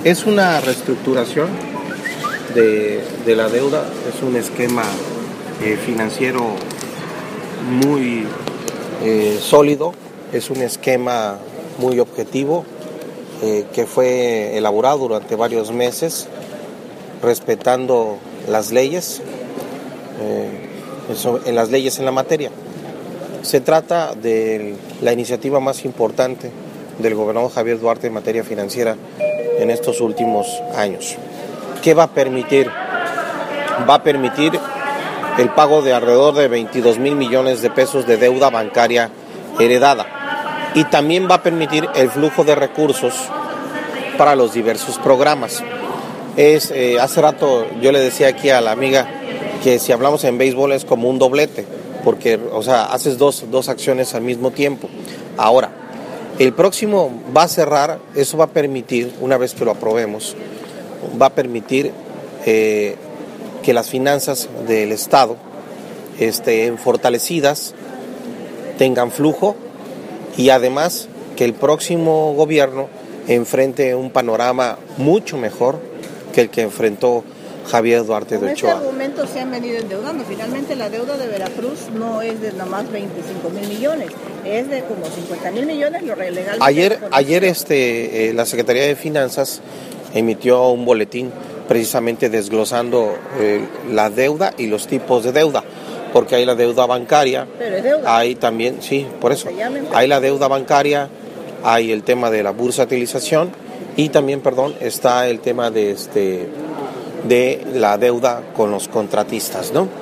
Es una reestructuración de la deuda, es un esquema financiero muy sólido, es un esquema muy objetivo que fue elaborado durante varios meses respetando las leyes, en las leyes en la materia. Se trata de la iniciativa más importante del gobernador Javier Duarte en materia financiera en estos últimos años. ¿Qué va a permitir? Va a permitir el pago de alrededor de 22 mil millones de pesos de deuda bancaria heredada y también va a permitir el flujo de recursos para los diversos programas. Hace rato yo le decía aquí a la amiga que si hablamos en béisbol es como un doblete, porque haces dos acciones al mismo tiempo. Ahora, el próximo va a cerrar, eso va a permitir, una vez que lo aprobemos, va a permitir que las finanzas del Estado estén fortalecidas, tengan flujo y además que el próximo gobierno enfrente un panorama mucho mejor que el que enfrentó Javier Duarte de Ochoa. Con este argumento se han venido endeudando. Finalmente la deuda de Veracruz no es de nada más 25 mil millones, es de como 50 mil millones lo legalmente. Ayer la Secretaría de Finanzas emitió un boletín precisamente desglosando la deuda y los tipos de deuda, porque hay la deuda bancaria, pero es deuda. Hay también, sí, por eso, hay la deuda bancaria, hay el tema de la bursatilización y también, está el tema de la deuda con los contratistas, ¿no?